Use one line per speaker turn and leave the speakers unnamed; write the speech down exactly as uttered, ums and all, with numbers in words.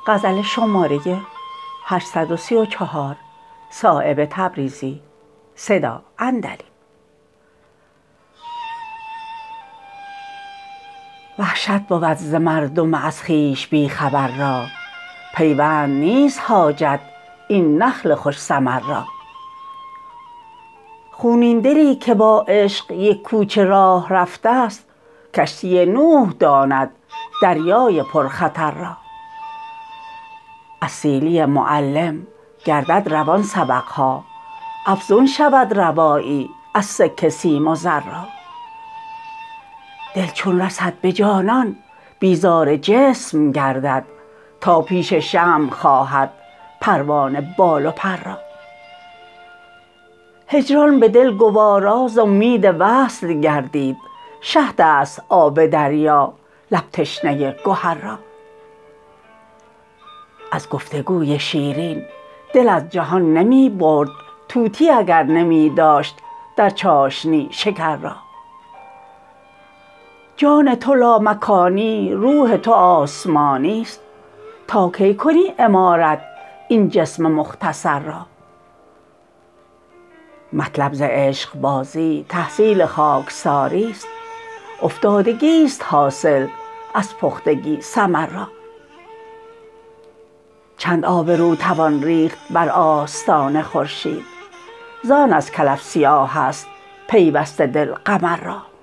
غزل شماره هشتصد و سی و چهار. صایب تبریزی. صدا اندلی. وحشت بود ز مردم از خویش بی خبر را، پیوند نیست حاجت این نخل خوش ثمر را. خونین دلی که با عشق یک کوچه راه رفته است، کشتی نوح داند دریای پرخطر را. از سیلی معلم گردد روان سبقها، افزون شود روایی از سکه سیم و زر را. دل چون رسد به جانان بیزار جسم گردد، تا پیش شمع خواهد پروانه بال و پر را. هجران به دل گوارا ز امید وصل گردید، شهد است آب دریا لب تشنه گهر را. از گفتگوی شیرین دل از جهان نمی برد طوطی اگر نمی داشت در چاشنی شکر را. جان تو لامکانی روح تو آسمانی است، تا کی کنی عمارت این جسم مختصر را. مطلب ز عشقبازی تحصیل خاکساری است، افتادگی است حاصل از پختگی ثمر را. چند آبرو توان ریخت بر آستان خورشید، زان از کلف سیاه است پیوسته دل قمر را.